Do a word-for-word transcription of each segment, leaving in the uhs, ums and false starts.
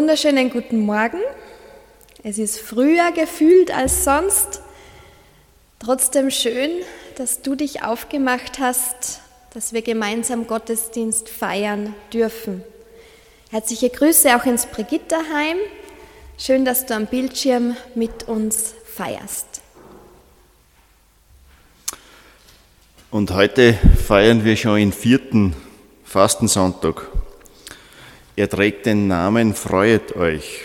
wunderschönen guten Morgen. Es ist früher gefühlt als sonst. Trotzdem schön, dass du dich aufgemacht hast, dass wir gemeinsam Gottesdienst feiern dürfen. Herzliche Grüße auch ins Brigitterheim. Schön, dass du am Bildschirm mit uns feierst. Und heute feiern wir schon den vierten Fastensonntag. Er trägt den Namen Freuet euch.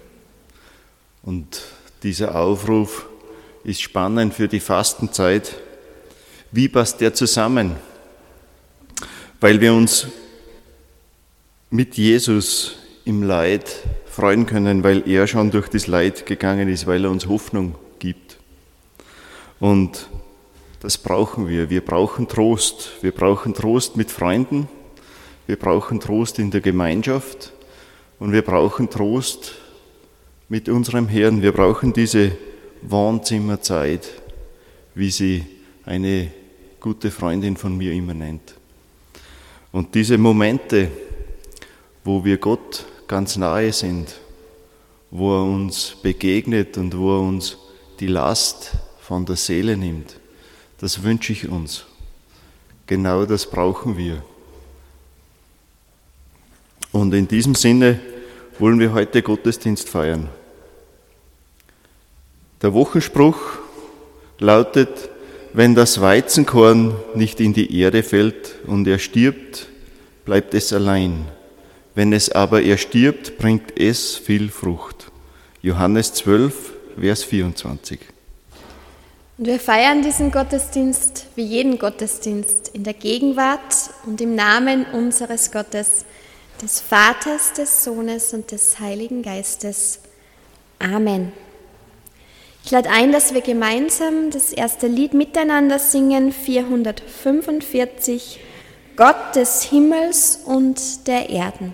Und dieser Aufruf ist spannend für die Fastenzeit. Wie passt der zusammen? Weil wir uns mit Jesus im Leid freuen können, weil er schon durch das Leid gegangen ist, weil er uns Hoffnung gibt. Und das brauchen wir. Wir brauchen Trost. Wir brauchen Trost mit Freunden. Wir brauchen Trost in der Gemeinschaft. Und wir brauchen Trost mit unserem Herrn. Wir brauchen diese Wohnzimmerzeit, wie sie eine gute Freundin von mir immer nennt. Und diese Momente, wo wir Gott ganz nahe sind, wo er uns begegnet und wo er uns die Last von der Seele nimmt, das wünsche ich uns. Genau das brauchen wir. Und in diesem Sinne wollen wir heute Gottesdienst feiern. Der Wochenspruch lautet: Wenn das Weizenkorn nicht in die Erde fällt und er stirbt, bleibt es allein. Wenn es aber erstirbt, bringt es viel Frucht. Johannes zwölf, Vers vierundzwanzig. Und wir feiern diesen Gottesdienst wie jeden Gottesdienst in der Gegenwart und im Namen unseres Gottes, des Vaters, des Sohnes und des Heiligen Geistes. Amen. Ich lade ein, dass wir gemeinsam das erste Lied miteinander singen, vierhundertfünfundvierzig, Gott des Himmels und der Erden.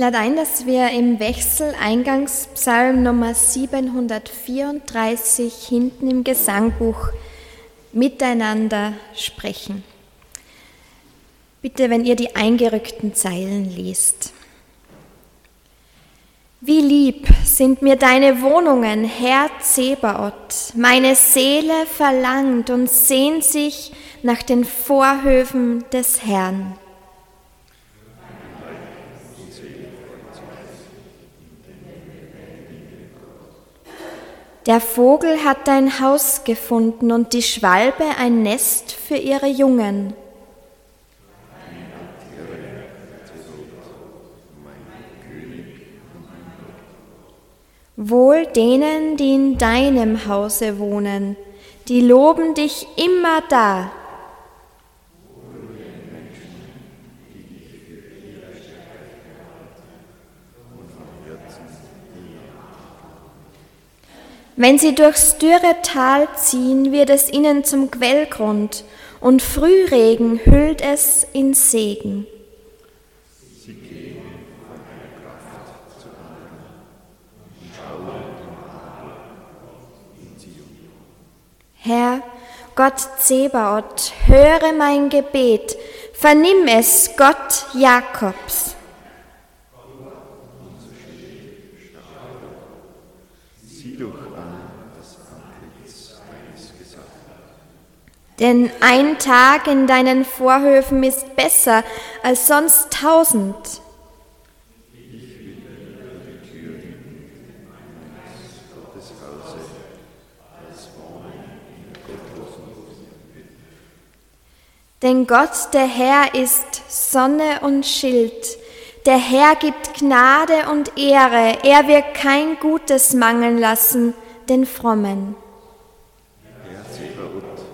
lade ein, dass wir im Wechsel Eingangspsalm Nummer siebenhundertvierunddreißig hinten im Gesangbuch miteinander sprechen. Bitte, wenn ihr die eingerückten Zeilen liest. Wie lieb sind mir deine Wohnungen, Herr Zebaoth. Meine Seele verlangt und sehnt sich nach den Vorhöfen des Herrn. Der Vogel hat dein Haus gefunden und die Schwalbe ein Nest für ihre Jungen. Wohl denen, die in deinem Hause wohnen, die loben dich immer da. Wenn sie durchs dürre Tal ziehen, wird es ihnen zum Quellgrund und Frühregen hüllt es in Segen. Sie gehen von einer Kraft zur anderen und schauen den Adler in Zion. Herr, Gott Zebaoth, höre mein Gebet, vernimm es, Gott Jakobs. Sieh doch an das Antlitz deines Gesalbten. Denn ein Tag in deinen Vorhöfen ist besser als sonst tausend. Ich will über die Tür meines Gottes Hause als wohnen in gottlosen Hütten. Denn Gott, der Herr, ist Sonne und Schild. Der Herr gibt Gnade und Ehre. Er wird kein Gutes mangeln lassen den Frommen. Herr Zebaoth,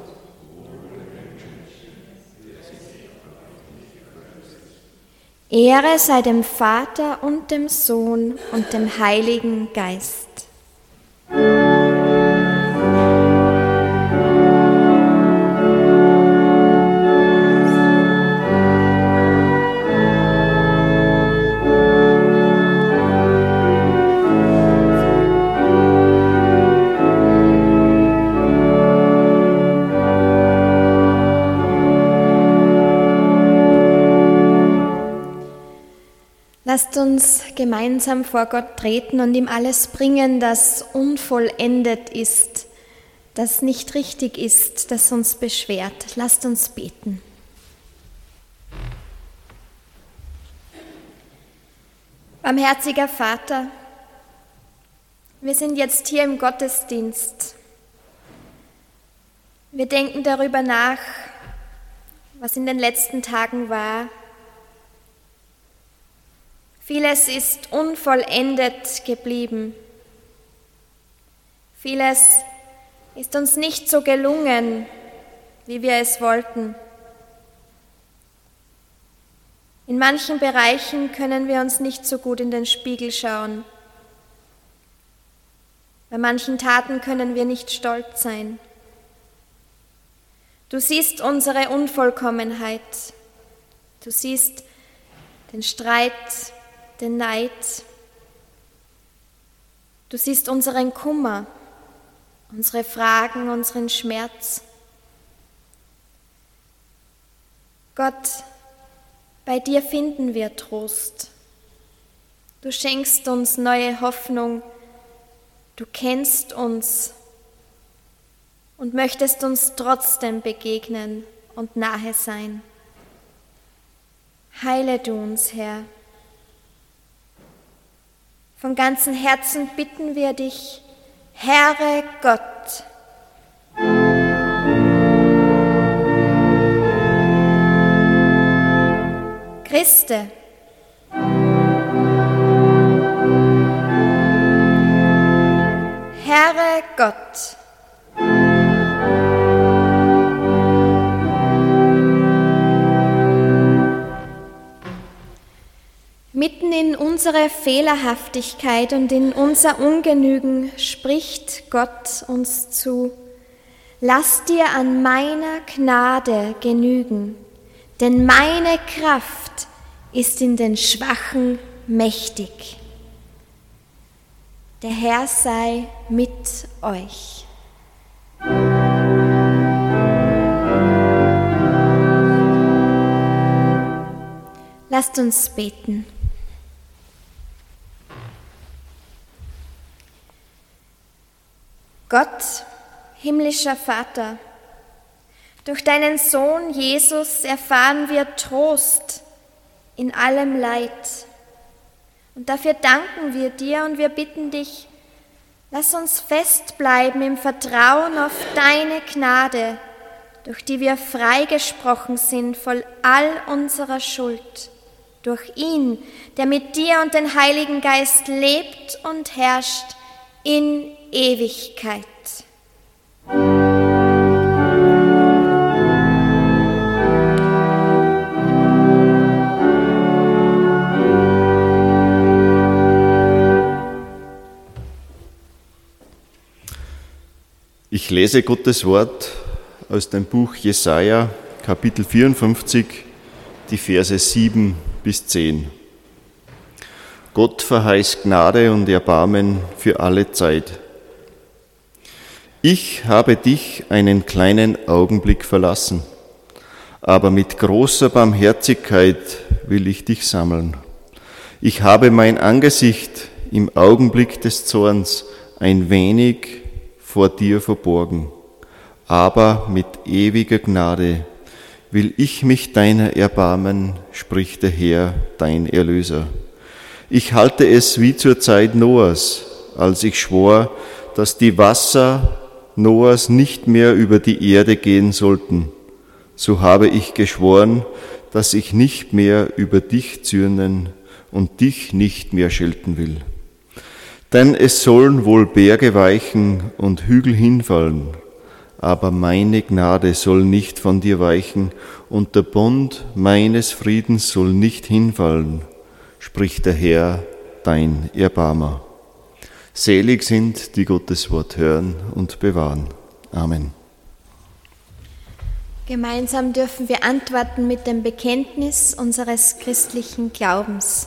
Ehre sei dem Vater und dem Sohn und dem Heiligen Geist. Lasst uns gemeinsam vor Gott treten und ihm alles bringen, das unvollendet ist, das nicht richtig ist, das uns beschwert. Lasst uns beten. Barmherziger Vater, wir sind jetzt hier im Gottesdienst. Wir denken darüber nach, was in den letzten Tagen war. Vieles ist unvollendet geblieben. Vieles ist uns nicht so gelungen, wie wir es wollten. In manchen Bereichen können wir uns nicht so gut in den Spiegel schauen. Bei manchen Taten können wir nicht stolz sein. Du siehst unsere Unvollkommenheit. Du siehst den Streit, den Neid. Du siehst unseren Kummer, unsere Fragen, unseren Schmerz. Gott, bei dir finden wir Trost. Du schenkst uns neue Hoffnung. Du kennst uns und möchtest uns trotzdem begegnen und nahe sein. Heile du uns, Herr. Von ganzem Herzen bitten wir dich, Heere Gott. Christe. Heere Gott. Mitten in unsere Fehlerhaftigkeit und in unser Ungenügen spricht Gott uns zu: Lass dir an meiner Gnade genügen, denn meine Kraft ist in den Schwachen mächtig. Der Herr sei mit euch. Lasst uns beten. Gott, himmlischer Vater, durch deinen Sohn Jesus erfahren wir Trost in allem Leid. Und dafür danken wir dir und wir bitten dich, lass uns festbleiben im Vertrauen auf deine Gnade, durch die wir freigesprochen sind von all unserer Schuld. Durch ihn, der mit dir und dem Heiligen Geist lebt und herrscht in Ewigkeit. Ich lese Gottes Wort aus dem Buch Jesaja, Kapitel vierundfünfzig, die Verse sieben bis zehn. Gott verheißt Gnade und Erbarmen für alle Zeit. Ich habe dich einen kleinen Augenblick verlassen, aber mit großer Barmherzigkeit will ich dich sammeln. Ich habe mein Angesicht im Augenblick des Zorns ein wenig vor dir verborgen, aber mit ewiger Gnade will ich mich deiner erbarmen, spricht der Herr, dein Erlöser. Ich halte es wie zur Zeit Noahs, als ich schwor, dass die Wasser Noahs nicht mehr über die Erde gehen sollten. So habe ich geschworen, dass ich nicht mehr über dich zürnen und dich nicht mehr schelten will. Denn es sollen wohl Berge weichen und Hügel hinfallen, aber meine Gnade soll nicht von dir weichen und der Bund meines Friedens soll nicht hinfallen, spricht der Herr, dein Erbarmer. Selig sind, die Gottes Wort hören und bewahren. Amen. Gemeinsam dürfen wir antworten mit dem Bekenntnis unseres christlichen Glaubens.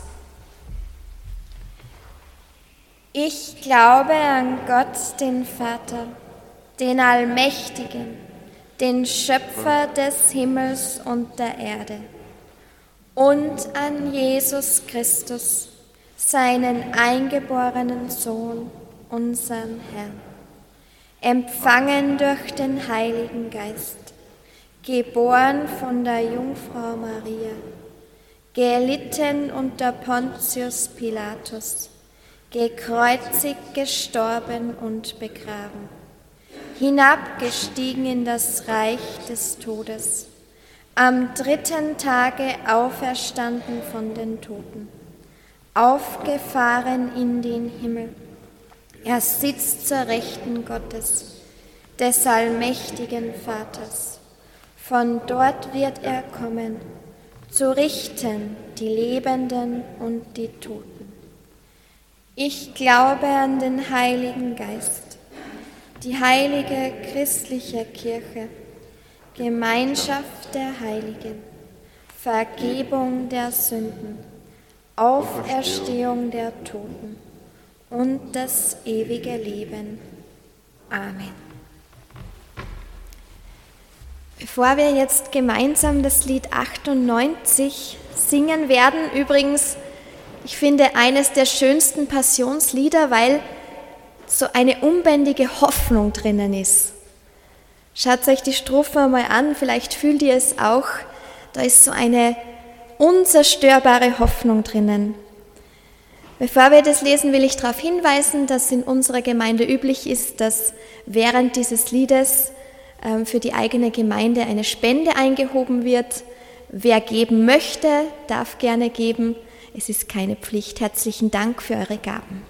Ich glaube an Gott, den Vater, den Allmächtigen, den Schöpfer des Himmels und der Erde, und an Jesus Christus, seinen eingeborenen Sohn, unseren Herrn, empfangen durch den Heiligen Geist, geboren von der Jungfrau Maria, gelitten unter Pontius Pilatus, gekreuzigt, gestorben und begraben, hinabgestiegen in das Reich des Todes, am dritten Tage auferstanden von den Toten, aufgefahren in den Himmel. Er sitzt zur Rechten Gottes, des allmächtigen Vaters. Von dort wird er kommen, zu richten die Lebenden und die Toten. Ich glaube an den Heiligen Geist, die heilige christliche Kirche, Gemeinschaft der Heiligen, Vergebung der Sünden, Auferstehung der Toten und das ewige Leben. Amen. Bevor wir jetzt gemeinsam das Lied achtundneunzig singen werden, übrigens, ich finde, eines der schönsten Passionslieder, weil so eine unbändige Hoffnung drinnen ist. Schaut euch die Strophe mal an, vielleicht fühlt ihr es auch. Da ist so eine unzerstörbare Hoffnung drinnen. Bevor wir das lesen, will ich darauf hinweisen, dass in unserer Gemeinde üblich ist, dass während dieses Liedes ähm, für die eigene Gemeinde eine Spende eingehoben wird. Wer geben möchte, darf gerne geben. Es ist keine Pflicht. Herzlichen Dank für eure Gaben.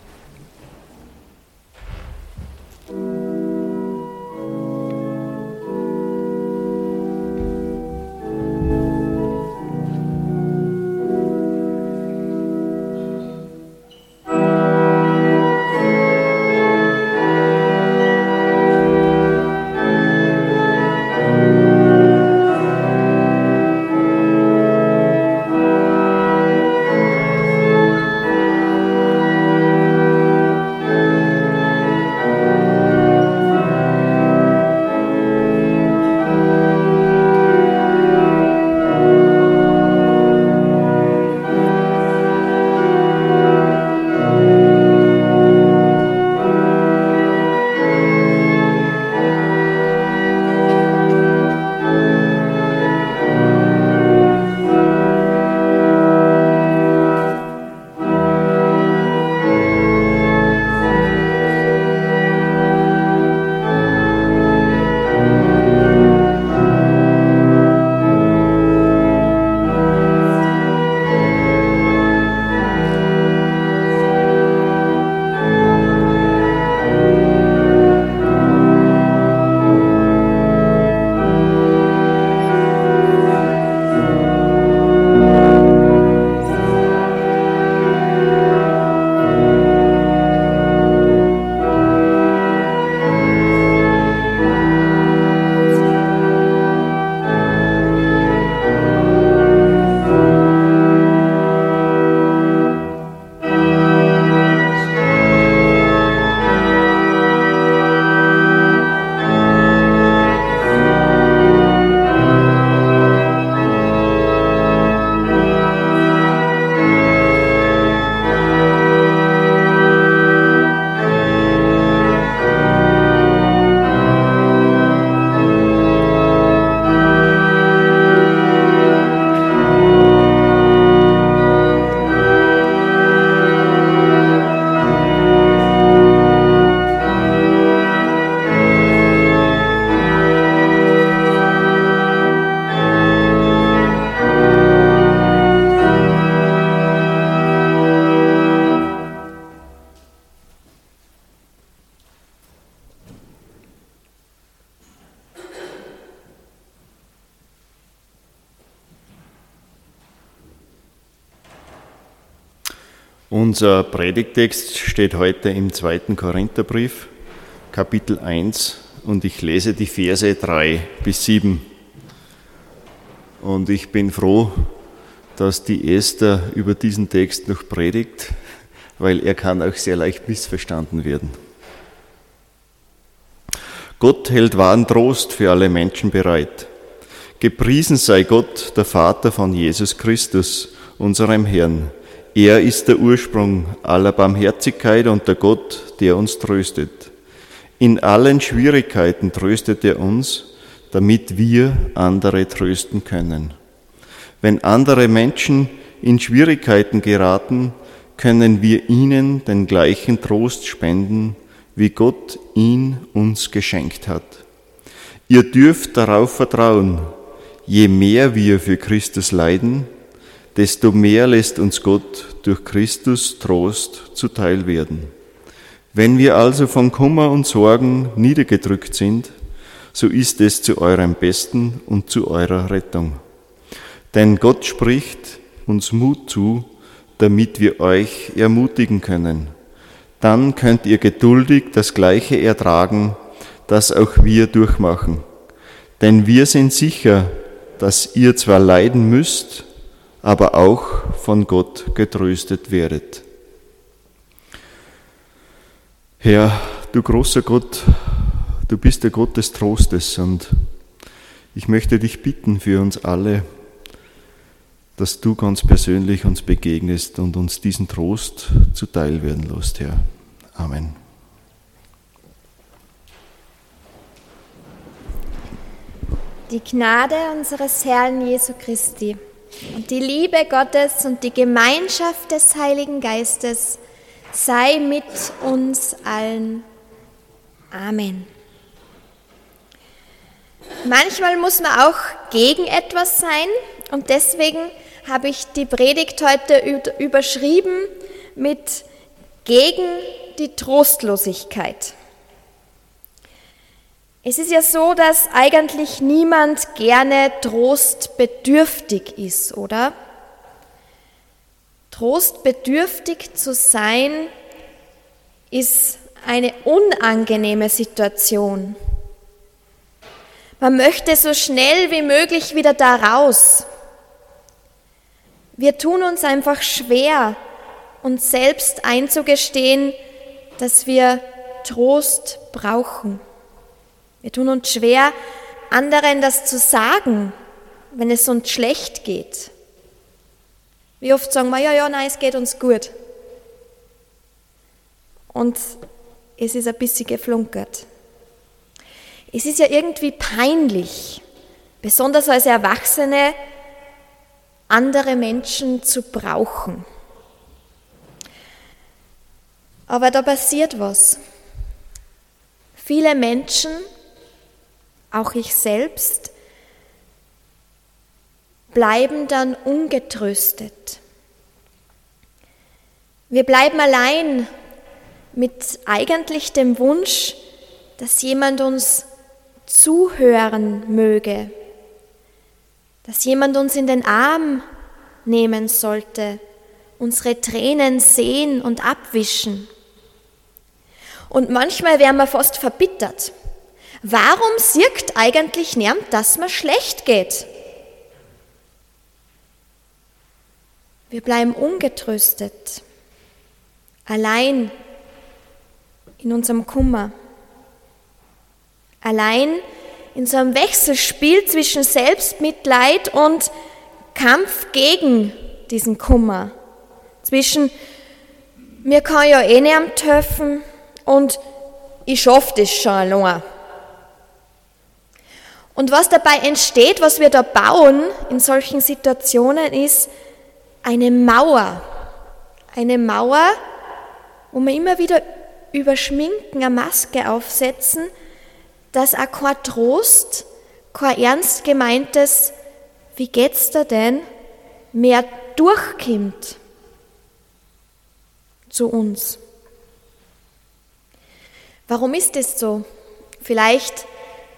Unser Predigttext steht heute im zweiten Korintherbrief, Kapitel eins, und ich lese die Verse drei bis sieben. Und ich bin froh, dass die Esther über diesen Text noch predigt, weil er kann auch sehr leicht missverstanden werden. Gott hält wahren Trost für alle Menschen bereit. Gepriesen sei Gott, der Vater von Jesus Christus, unserem Herrn. Er ist der Ursprung aller Barmherzigkeit und der Gott, der uns tröstet. In allen Schwierigkeiten tröstet er uns, damit wir andere trösten können. Wenn andere Menschen in Schwierigkeiten geraten, können wir ihnen den gleichen Trost spenden, wie Gott ihn uns geschenkt hat. Ihr dürft darauf vertrauen, je mehr wir für Christus leiden, desto mehr lässt uns Gott durch Christus Trost zuteil werden. Wenn wir also von Kummer und Sorgen niedergedrückt sind, so ist es zu eurem Besten und zu eurer Rettung. Denn Gott spricht uns Mut zu, damit wir euch ermutigen können. Dann könnt ihr geduldig das Gleiche ertragen, das auch wir durchmachen. Denn wir sind sicher, dass ihr zwar leiden müsst, aber auch von Gott getröstet werdet. Herr, du großer Gott, du bist der Gott des Trostes, und ich möchte dich bitten für uns alle, dass du ganz persönlich uns begegnest und uns diesen Trost zuteil werden lässt, Herr. Amen. Die Gnade unseres Herrn Jesu Christi und die Liebe Gottes und die Gemeinschaft des Heiligen Geistes sei mit uns allen. Amen. Manchmal muss man auch gegen etwas sein, und deswegen habe ich die Predigt heute überschrieben mit gegen die Trostlosigkeit. Es ist ja so, dass eigentlich niemand gerne trostbedürftig ist, oder? Trostbedürftig zu sein ist eine unangenehme Situation. Man möchte so schnell wie möglich wieder da raus. Wir tun uns einfach schwer, uns selbst einzugestehen, dass wir Trost brauchen. Wir tun uns schwer, anderen das zu sagen, wenn es uns schlecht geht. Wie oft sagen wir, ja, ja, nein, es geht uns gut. Und es ist ein bisschen geflunkert. Es ist ja irgendwie peinlich, besonders als Erwachsene, andere Menschen zu brauchen. Aber da passiert was. Viele Menschen, auch ich selbst, bleiben dann ungetröstet. Wir bleiben allein mit eigentlich dem Wunsch, dass jemand uns zuhören möge, dass jemand uns in den Arm nehmen sollte, unsere Tränen sehen und abwischen. Und manchmal wären wir fast verbittert. Warum sieht eigentlich niemand, dass mir schlecht geht? Wir bleiben ungetröstet, allein in unserem Kummer, allein in so einem Wechselspiel zwischen Selbstmitleid und Kampf gegen diesen Kummer, zwischen mir kann ja eh niemand helfen und ich schaffe das schon allein. Und was dabei entsteht, was wir da bauen in solchen Situationen, ist eine Mauer. Eine Mauer, wo wir immer wieder überschminken, eine Maske aufsetzen, dass auch kein Trost, kein ernst gemeintes, wie geht's da denn, mehr durchkommt zu uns. Warum ist es so? Vielleicht,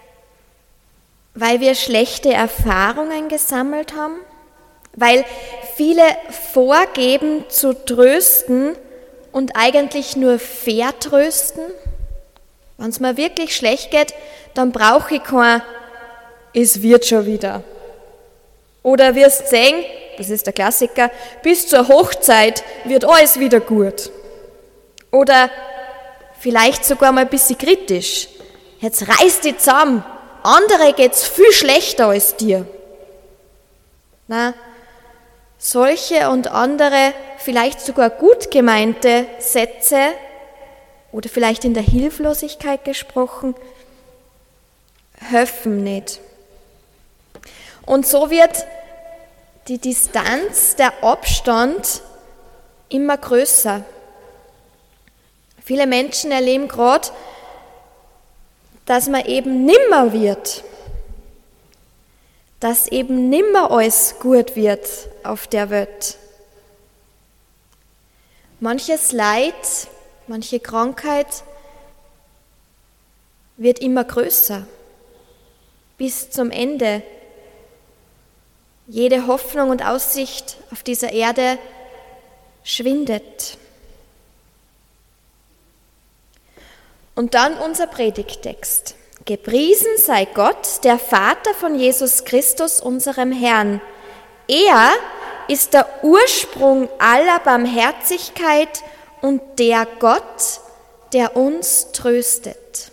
weil wir schlechte Erfahrungen gesammelt haben, weil viele vorgeben zu trösten und eigentlich nur vertrösten. Wenn es mir wirklich schlecht geht, dann brauche ich kein "Es wird schon wieder". Oder wirst sehen, das ist der Klassiker, bis zur Hochzeit wird alles wieder gut. Oder vielleicht sogar mal ein bisschen kritisch. Jetzt reiß dich zusammen, andere geht's viel schlechter als dir. Na, solche und andere, vielleicht sogar gut gemeinte Sätze oder vielleicht in der Hilflosigkeit gesprochen, helfen nicht. Und so wird die Distanz, der Abstand immer größer. Viele Menschen erleben gerade, dass man eben nimmer wird, dass eben nimmer alles gut wird auf der Welt. Manches Leid, manche Krankheit wird immer größer, bis zum Ende. Jede Hoffnung und Aussicht auf dieser Erde schwindet. Und dann unser Predigttext. Gepriesen sei Gott, der Vater von Jesus Christus, unserem Herrn. Er ist der Ursprung aller Barmherzigkeit und der Gott, der uns tröstet.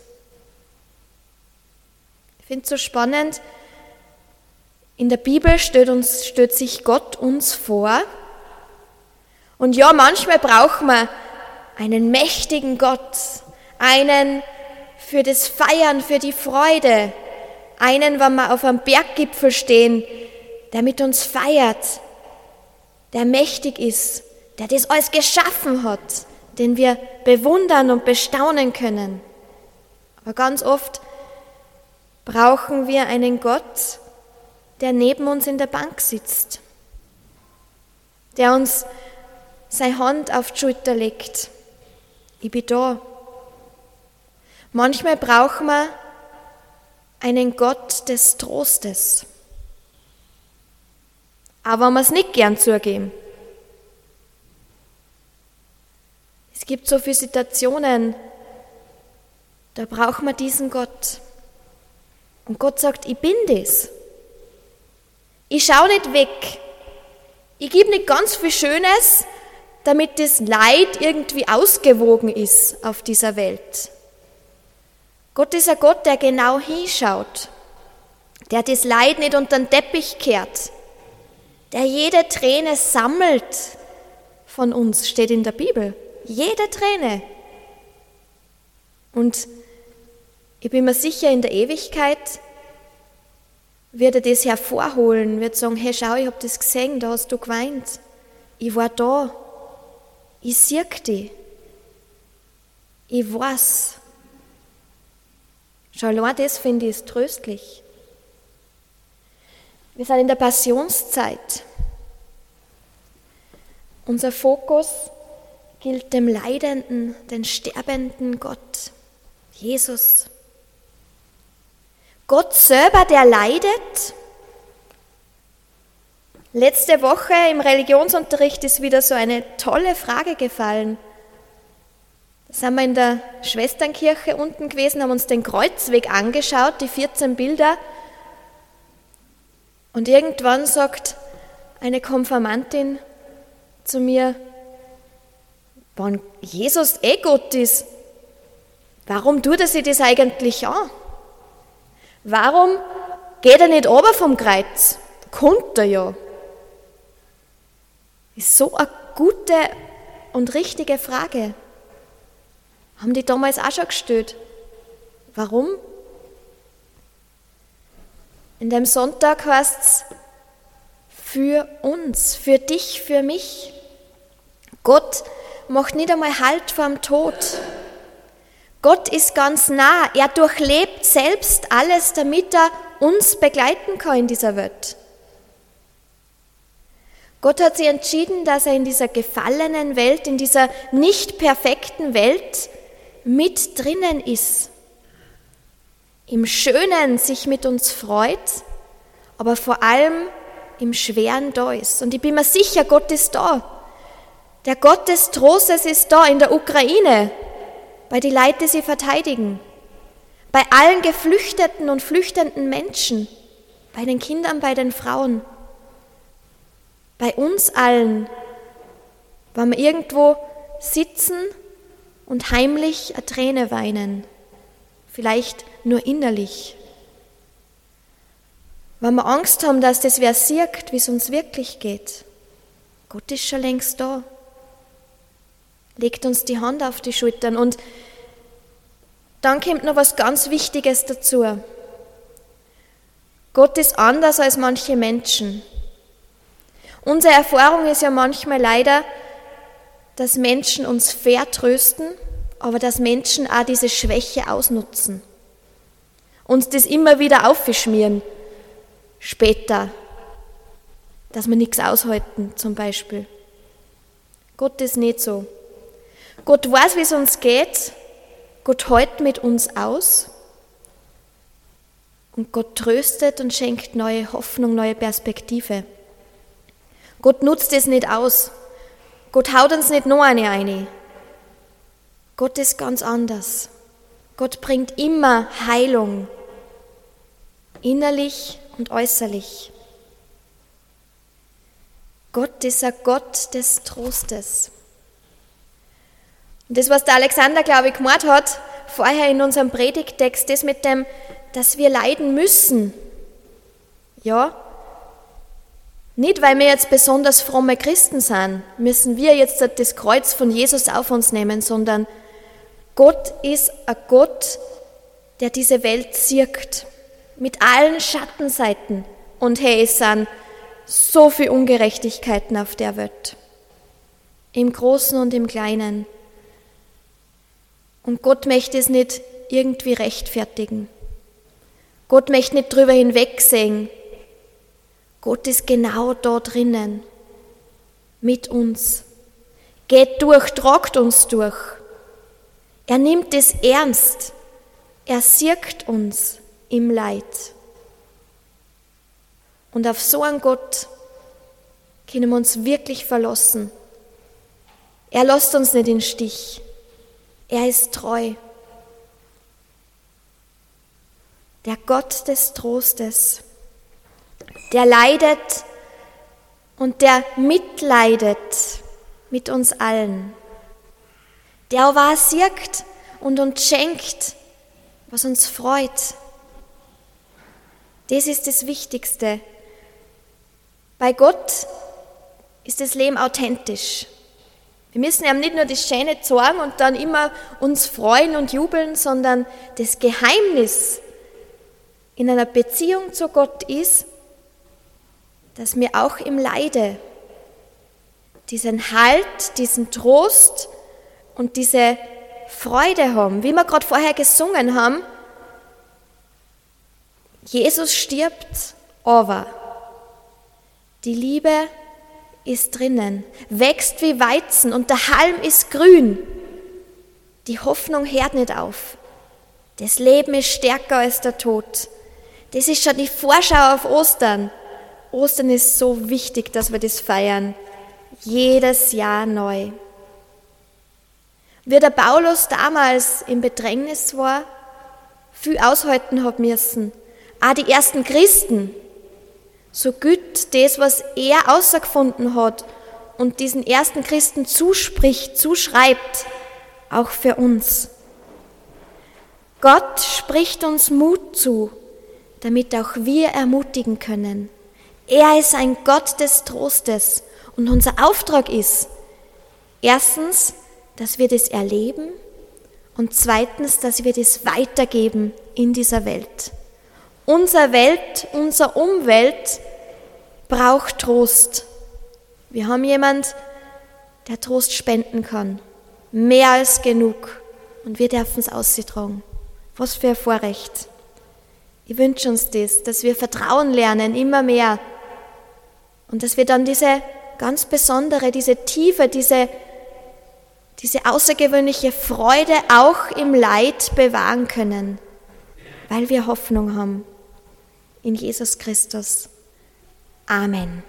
Ich finde es so spannend, in der Bibel stellt, uns, stellt sich Gott uns vor. Und ja, manchmal braucht man einen mächtigen Gott, einen für das Feiern, für die Freude, einen, wenn wir auf einem Berggipfel stehen, der mit uns feiert, der mächtig ist, der das alles geschaffen hat, den wir bewundern und bestaunen können. Aber ganz oft brauchen wir einen Gott, der neben uns in der Bank sitzt, der uns seine Hand auf die Schulter legt. Ich bin da. Manchmal brauchen wir einen Gott des Trostes, aber wenn wir es nicht gern zugeben. Es gibt so viele Situationen, da brauchen wir diesen Gott. Und Gott sagt, ich bin das. Ich schaue nicht weg. Ich gebe nicht ganz viel Schönes, damit das Leid irgendwie ausgewogen ist auf dieser Welt. Gott ist ein Gott, der genau hinschaut, der das Leid nicht unter den Teppich kehrt, der jede Träne sammelt von uns, steht in der Bibel. Jede Träne. Und ich bin mir sicher, in der Ewigkeit wird er das hervorholen, wird sagen, hey, schau, ich habe das gesehen, da hast du geweint. Ich war da. Ich sehe dich. Ich weiß. Schau, allein das finde ich ist tröstlich. Wir sind in der Passionszeit. Unser Fokus gilt dem leidenden, den sterbenden Gott, Jesus. Gott selber, der leidet. Letzte Woche im Religionsunterricht ist wieder so eine tolle Frage gefallen. Da sind wir in der Schwesternkirche unten gewesen, haben uns den Kreuzweg angeschaut, die vierzehn Bilder. Und irgendwann sagt eine Konfirmantin zu mir, wenn Jesus eh Gott ist, warum tut er sich das eigentlich an? Warum geht er nicht runter vom Kreuz? Konnte er ja. Ist so eine gute und richtige Frage. Haben die damals auch schon gestellt. Warum? In dem Sonntag heißt es, für uns, für dich, für mich. Gott macht nicht einmal Halt vorm Tod. Gott ist ganz nah. Er durchlebt selbst alles, damit er uns begleiten kann in dieser Welt. Gott hat sich entschieden, dass er in dieser gefallenen Welt, in dieser nicht perfekten Welt mit drinnen ist. Im Schönen sich mit uns freut, aber vor allem im Schweren da ist. Und ich bin mir sicher, Gott ist da. Der Gott des Trostes ist da in der Ukraine, bei den Leuten, die sie verteidigen, bei allen geflüchteten und flüchtenden Menschen, bei den Kindern, bei den Frauen, bei uns allen, wenn wir irgendwo sitzen und heimlich eine Träne weinen, vielleicht nur innerlich. Wenn wir Angst haben, dass das wer sieht, wie es uns wirklich geht. Gott ist schon längst da. Legt uns die Hand auf die Schultern. Und dann kommt noch was ganz Wichtiges dazu. Gott ist anders als manche Menschen. Unsere Erfahrung ist ja manchmal leider, dass Menschen uns vertrösten, aber dass Menschen auch diese Schwäche ausnutzen. Uns das immer wieder aufschmieren. Später, dass wir nichts aushalten, zum Beispiel. Gott ist nicht so. Gott weiß, wie es uns geht. Gott hält mit uns aus. Und Gott tröstet und schenkt neue Hoffnung, neue Perspektive. Gott nutzt es nicht aus. Gott haut uns nicht noch eine ein. Gott ist ganz anders. Gott bringt immer Heilung, innerlich und äußerlich. Gott ist ein Gott des Trostes. Und das, was der Alexander, glaube ich, gemeint hat, vorher in unserem Predigttext, das mit dem, dass wir leiden müssen. Ja, nicht weil wir jetzt besonders fromme Christen sind, müssen wir jetzt das Kreuz von Jesus auf uns nehmen, sondern Gott ist ein Gott, der diese Welt sieht. Mit allen Schattenseiten. Und hey, es sind so viele Ungerechtigkeiten auf der Welt. Im Großen und im Kleinen. Und Gott möchte es nicht irgendwie rechtfertigen. Gott möchte nicht drüber hinwegsehen. Gott ist genau da drinnen. Mit uns. Geht durch, tragt uns durch. Er nimmt es ernst. Er sieht uns im Leid. Und auf so einen Gott können wir uns wirklich verlassen. Er lässt uns nicht im Stich. Er ist treu. Der Gott des Trostes, der leidet und der mitleidet mit uns allen. Der aber auch sieht und uns schenkt, was uns freut. Das ist das Wichtigste. Bei Gott ist das Leben authentisch. Wir müssen ihm nicht nur das Schöne zeigen und dann immer uns freuen und jubeln, sondern das Geheimnis in einer Beziehung zu Gott ist, dass wir auch im Leide diesen Halt, diesen Trost und diese Freude haben. Wie wir gerade vorher gesungen haben, Jesus stirbt, aber die Liebe ist drinnen, wächst wie Weizen und der Halm ist grün. Die Hoffnung hört nicht auf. Das Leben ist stärker als der Tod. Das ist schon die Vorschau auf Ostern. Ostern ist so wichtig, dass wir das feiern. Jedes Jahr neu. Wie der Paulus damals im Bedrängnis war, viel aushalten hat müssen. Auch die ersten Christen. So gilt das, was er herausgefunden hat und diesen ersten Christen zuspricht, zuschreibt, auch für uns. Gott spricht uns Mut zu, damit auch wir ermutigen können. Er ist ein Gott des Trostes und unser Auftrag ist, erstens, dass wir das erleben und zweitens, dass wir das weitergeben in dieser Welt. Unsere Welt, unsere Umwelt braucht Trost. Wir haben jemanden, der Trost spenden kann. Mehr als genug. Und wir dürfen es austragen. Was für ein Vorrecht. Ich wünsche uns das, dass wir Vertrauen lernen, immer mehr. Und dass wir dann diese ganz besondere, diese Tiefe, diese, diese außergewöhnliche Freude auch im Leid bewahren können. Weil wir Hoffnung haben in Jesus Christus. Amen.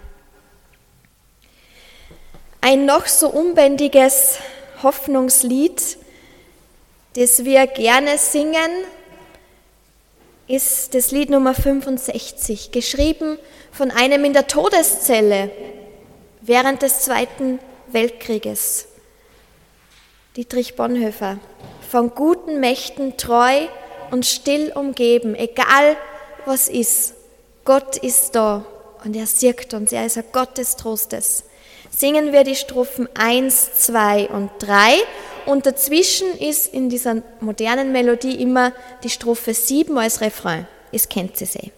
Ein noch so unbändiges Hoffnungslied, das wir gerne singen, ist das Lied Nummer fünfundsechzig, geschrieben von einem in der Todeszelle während des Zweiten Weltkrieges. Dietrich Bonhoeffer, von guten Mächten treu und still umgeben, egal was ist, Gott ist da und er sieht uns, er ist ein Gott des Trostes. Singen wir die Strophen eins, zwei und drei und dazwischen ist in dieser modernen Melodie immer die Strophe sieben als Refrain. Das kennt sie sehr.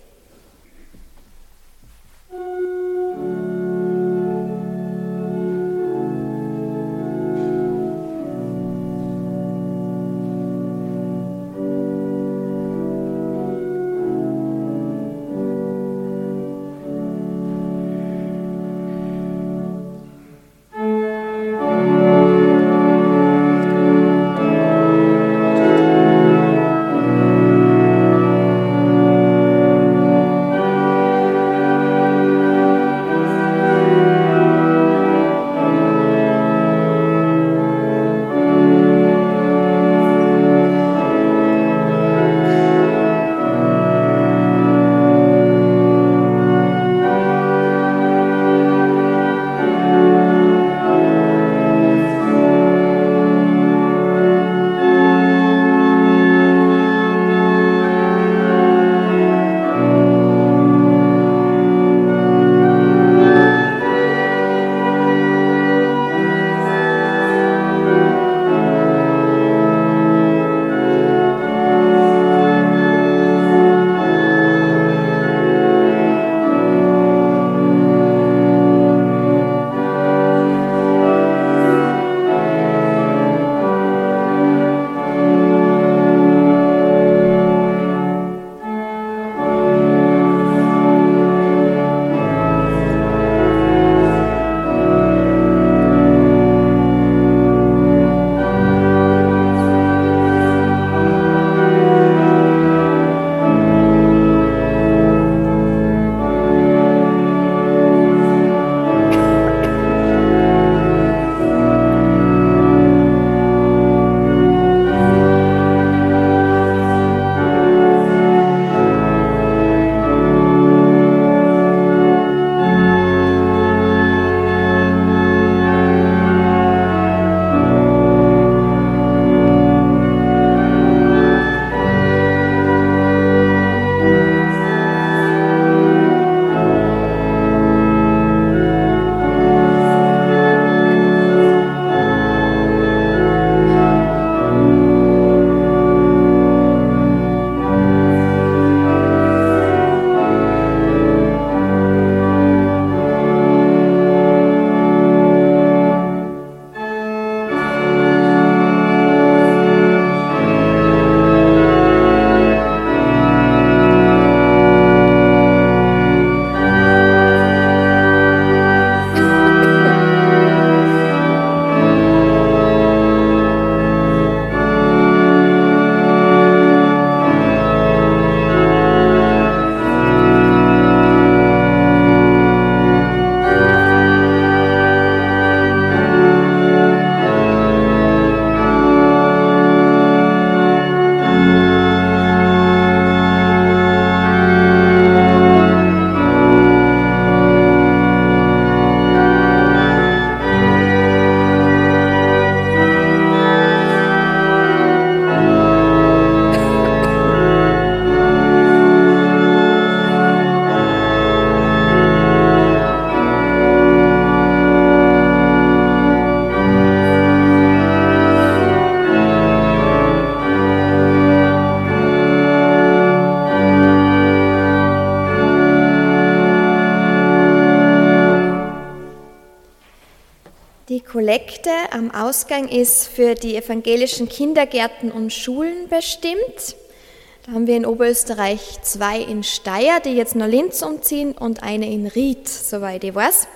Kollekte am Ausgang ist für die evangelischen Kindergärten und Schulen bestimmt. Da haben wir in Oberösterreich zwei in Steyr, die jetzt nach Linz umziehen, und eine in Ried, soweit ich weiß.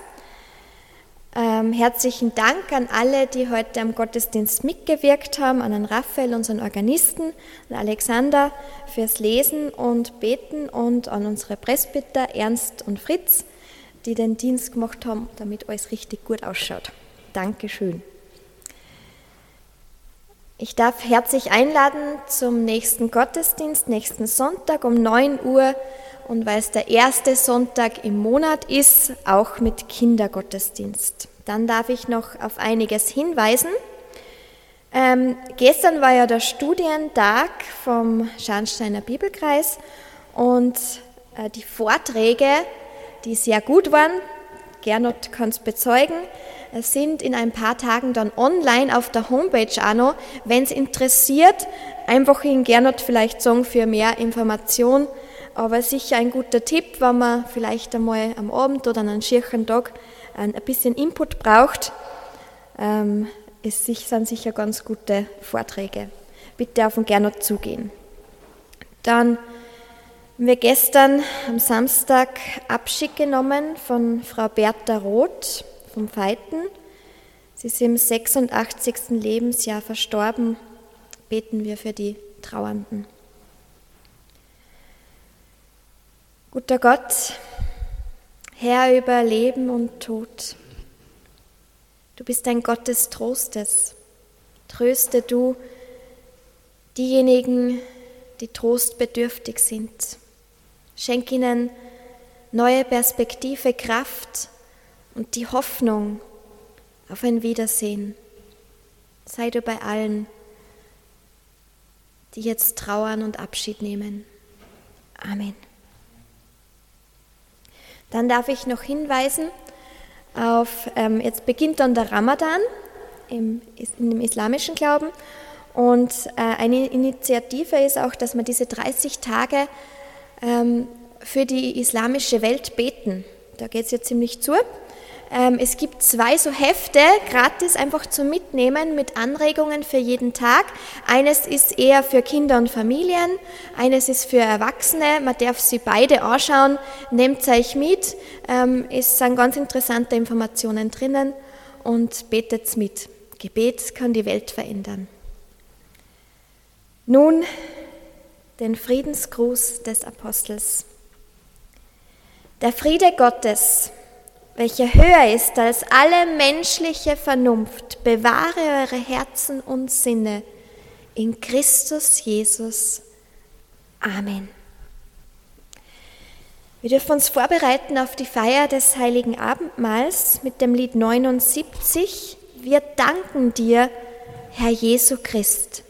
Ähm, herzlichen Dank an alle, die heute am Gottesdienst mitgewirkt haben, an den Raphael, unseren Organisten, an Alexander fürs Lesen und Beten und an unsere Presbyter Ernst und Fritz, die den Dienst gemacht haben, damit alles richtig gut ausschaut. Dankeschön. Ich darf herzlich einladen zum nächsten Gottesdienst, nächsten Sonntag um neun Uhr. Und weil es der erste Sonntag im Monat ist, auch mit Kindergottesdienst. Dann darf ich noch auf einiges hinweisen. Ähm, gestern war ja der Studientag vom Scharnsteiner Bibelkreis und äh, die Vorträge, die sehr gut waren, Gernot kann es bezeugen, sind in ein paar Tagen dann online auf der Homepage auch noch. Wenn es interessiert, einfach in Gernot vielleicht sagen für mehr Information. Aber sicher ein guter Tipp, wenn man vielleicht einmal am Abend oder an einem schierchen Tag ein bisschen Input braucht. Ähm, es sind sicher ganz gute Vorträge. Bitte auf den Gernot zugehen. Dann haben wir gestern am Samstag Abschied genommen von Frau Bertha Roth vom Veiten. Sie ist im sechsundachtzigsten Lebensjahr verstorben. Beten wir für die Trauernden. Guter Gott, Herr über Leben und Tod, du bist ein Gott des Trostes. Tröste du diejenigen, die trostbedürftig sind. Schenk ihnen neue Perspektive, Kraft und die Hoffnung auf ein Wiedersehen. Sei du bei allen, die jetzt trauern und Abschied nehmen. Amen. Dann darf ich noch hinweisen auf, ähm, jetzt beginnt dann der Ramadan im, in dem islamischen Glauben und äh, eine Initiative ist auch, dass wir diese dreißig Tage ähm, für die islamische Welt beten. Da geht es ja ziemlich zu. Ähm, es gibt zwei so Hefte, gratis einfach zum Mitnehmen mit Anregungen für jeden Tag. Eines ist eher für Kinder und Familien, eines ist für Erwachsene. Man darf sie beide anschauen, nehmt euch mit. Ähm, es sind ganz interessante Informationen drinnen und betet mit. Gebet kann die Welt verändern. Nun den Friedensgruß des Apostels. Der Friede Gottes, welcher höher ist als alle menschliche Vernunft, bewahre eure Herzen und Sinne in Christus Jesus. Amen. Wir dürfen uns vorbereiten auf die Feier des Heiligen Abendmahls mit dem Lied neunundsiebzig. Wir danken dir, Herr Jesu Christ.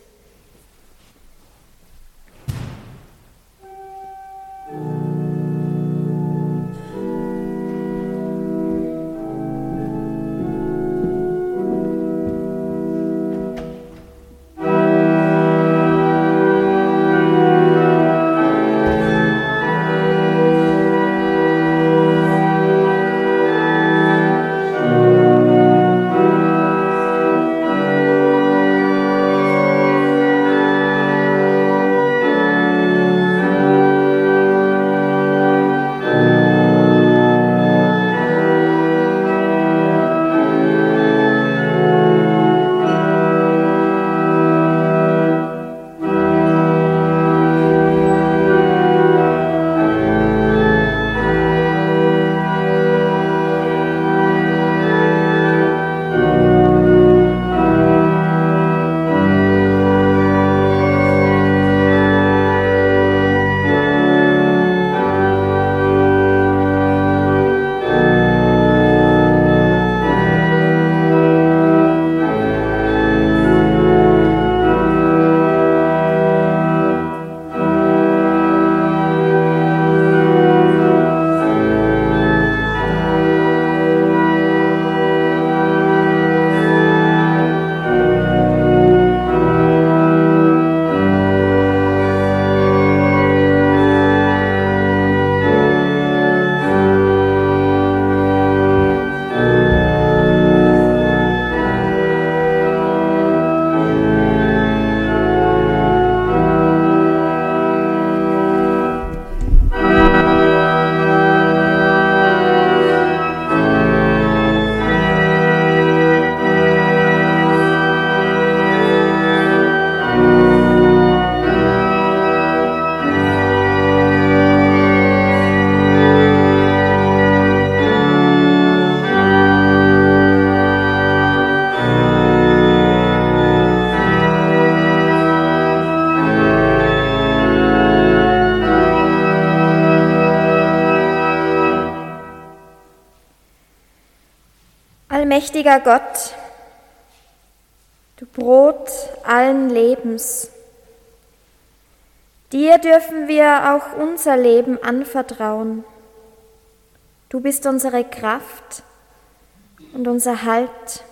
Thank Allmächtiger Gott, du Brot allen Lebens, dir dürfen wir auch unser Leben anvertrauen. Du bist unsere Kraft und unser Halt.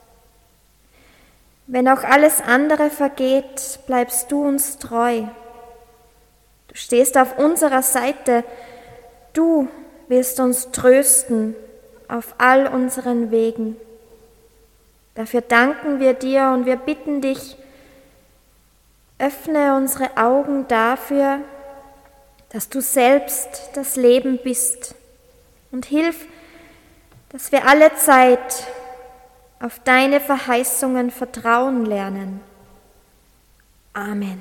Wenn auch alles andere vergeht, bleibst du uns treu. Du stehst auf unserer Seite, du wirst uns trösten auf all unseren Wegen. Dafür danken wir dir und wir bitten dich, öffne unsere Augen dafür, dass du selbst das Leben bist und hilf, dass wir alle Zeit auf deine Verheißungen vertrauen lernen. Amen.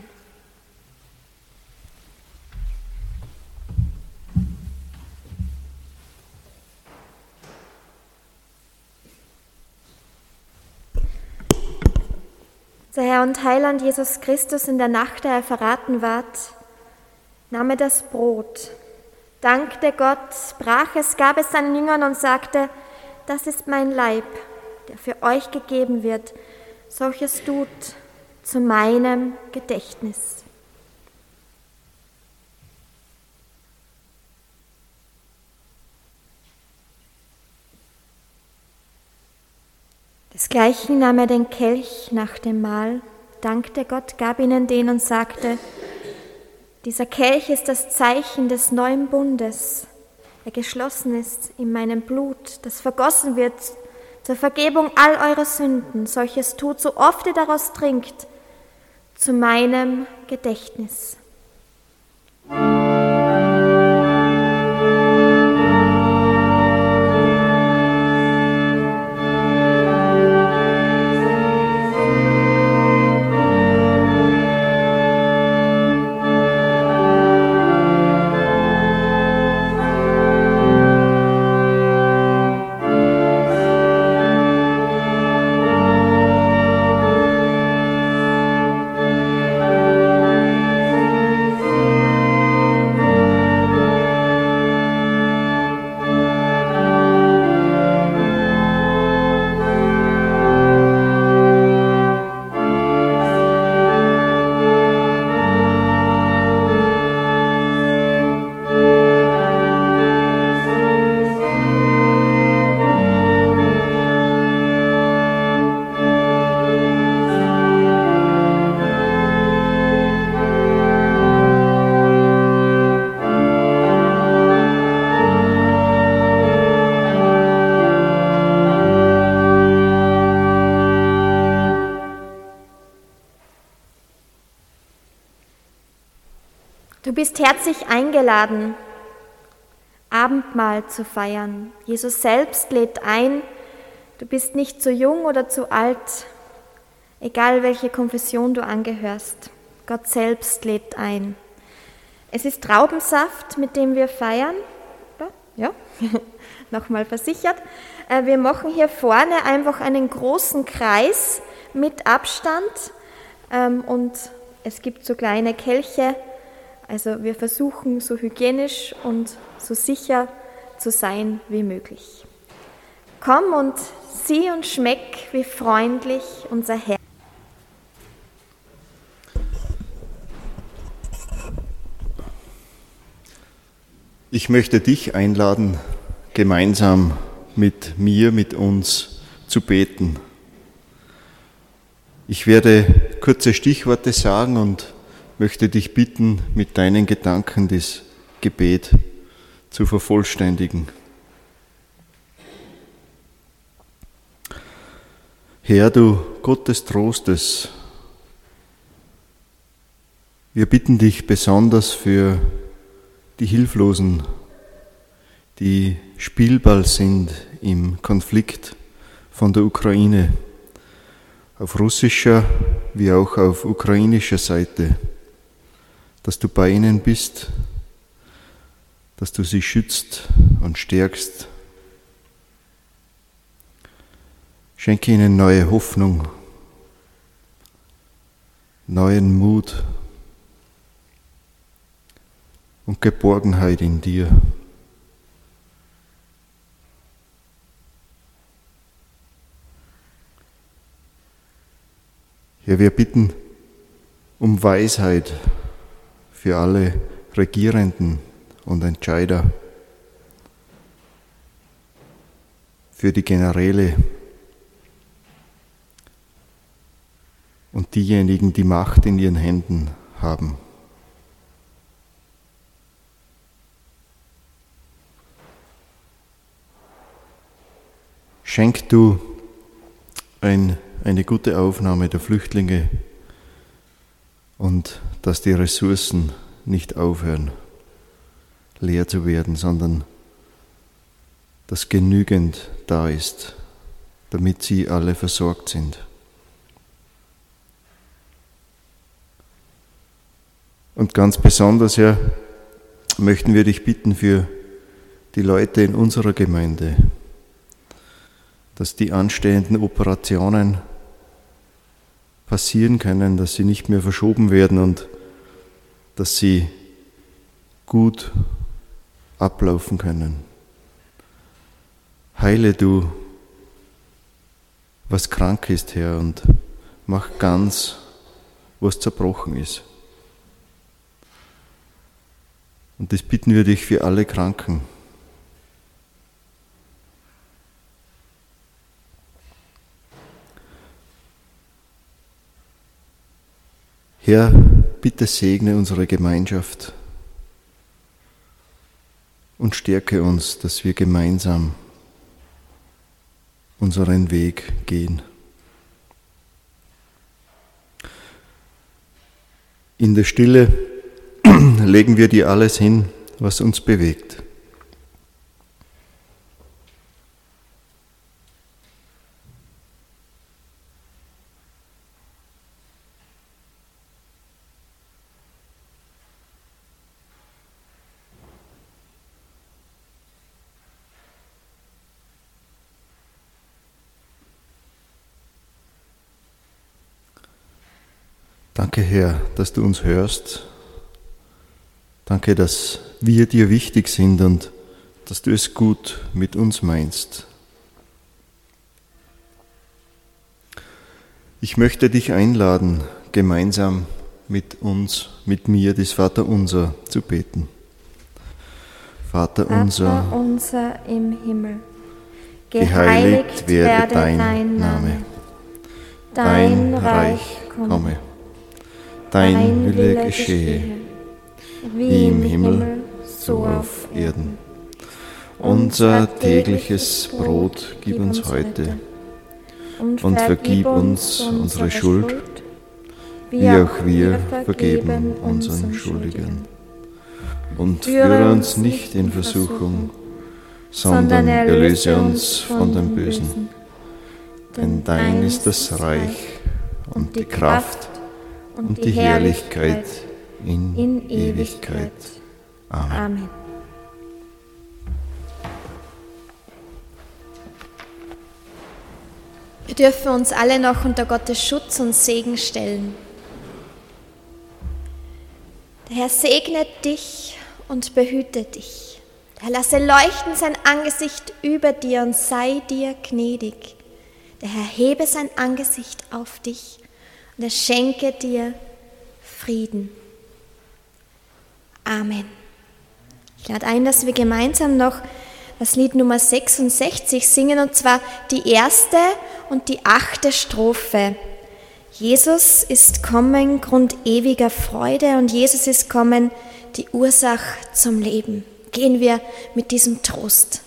Unser Herr und Heiland Jesus Christus, in der Nacht, da er verraten ward, nahm er das Brot, dankte Gott, brach es, gab es seinen Jüngern und sagte, das ist mein Leib, der für euch gegeben wird. Solches tut zu meinem Gedächtnis. Desgleichen nahm er den Kelch nach dem Mahl, dankte Gott, gab ihnen den und sagte, dieser Kelch ist das Zeichen des neuen Bundes, der geschlossen ist in meinem Blut, das vergossen wird zur Vergebung all eurer Sünden. Solches tut, so oft ihr daraus trinkt, zu meinem Gedächtnis. Du bist herzlich eingeladen, Abendmahl zu feiern. Jesus selbst lädt ein. Du bist nicht zu jung oder zu alt, egal welche Konfession du angehörst. Gott selbst lädt ein. Es ist Traubensaft, mit dem wir feiern. Ja, nochmal versichert. Wir machen hier vorne einfach einen großen Kreis mit Abstand und es gibt so kleine Kelche. Also wir versuchen, so hygienisch und so sicher zu sein wie möglich. Komm und sieh und schmeck, wie freundlich unser Herr. Ich möchte dich einladen, gemeinsam mit mir, mit uns zu beten. Ich werde kurze Stichworte sagen und möchte dich bitten, mit deinen Gedanken das Gebet zu vervollständigen. Herr, du Gott des Trostes, wir bitten dich besonders für die Hilflosen, die Spielball sind im Konflikt von der Ukraine, auf russischer wie auch auf ukrainischer Seite, dass du bei ihnen bist, dass du sie schützt und stärkst. Schenke ihnen neue Hoffnung, neuen Mut und Geborgenheit in dir. Ja, wir bitten um Weisheit für alle Regierenden und Entscheider, für die Generäle und diejenigen, die Macht in ihren Händen haben. Schenk du ein, eine gute Aufnahme der Flüchtlinge und dass die Ressourcen nicht aufhören, leer zu werden, sondern dass genügend da ist, damit sie alle versorgt sind. Und ganz besonders, Herr, möchten wir dich bitten für die Leute in unserer Gemeinde, dass die anstehenden Operationen passieren können, dass sie nicht mehr verschoben werden und dass sie gut ablaufen können. Heile du, was krank ist, Herr, und mach ganz, was zerbrochen ist. Und das bitten wir dich für alle Kranken. Herr, bitte segne unsere Gemeinschaft und stärke uns, dass wir gemeinsam unseren Weg gehen. In der Stille legen wir dir alles hin, was uns bewegt. Danke, Herr, dass du uns hörst. Danke, dass wir dir wichtig sind und dass du es gut mit uns meinst. Ich möchte dich einladen, gemeinsam mit uns, mit mir, das Vaterunser zu beten. Vater unser, Vater unser im Himmel, geheiligt werde dein Name, dein Reich komme. Dein Wille geschehe, wie im Himmel, so auf Erden. Unser tägliches Brot gib uns heute und vergib uns unsere Schuld, wie auch wir vergeben unseren Schuldigern. Und führe uns nicht in Versuchung, sondern erlöse uns von dem Bösen. Denn dein ist das Reich und die Kraft und die Herrlichkeit in, in Ewigkeit. Amen. Amen. Wir dürfen uns alle noch unter Gottes Schutz und Segen stellen. Der Herr segne dich und behüte dich. Der Herr lasse leuchten sein Angesicht über dir und sei dir gnädig. Der Herr hebe sein Angesicht auf dich und er schenke dir Frieden. Amen. Ich lade ein, dass wir gemeinsam noch das Lied Nummer sechsundsechzig singen, und zwar die erste und die achte Strophe. Jesus ist kommen, Grund ewiger Freude, und Jesus ist kommen, die Ursache zum Leben. Gehen wir mit diesem Trost.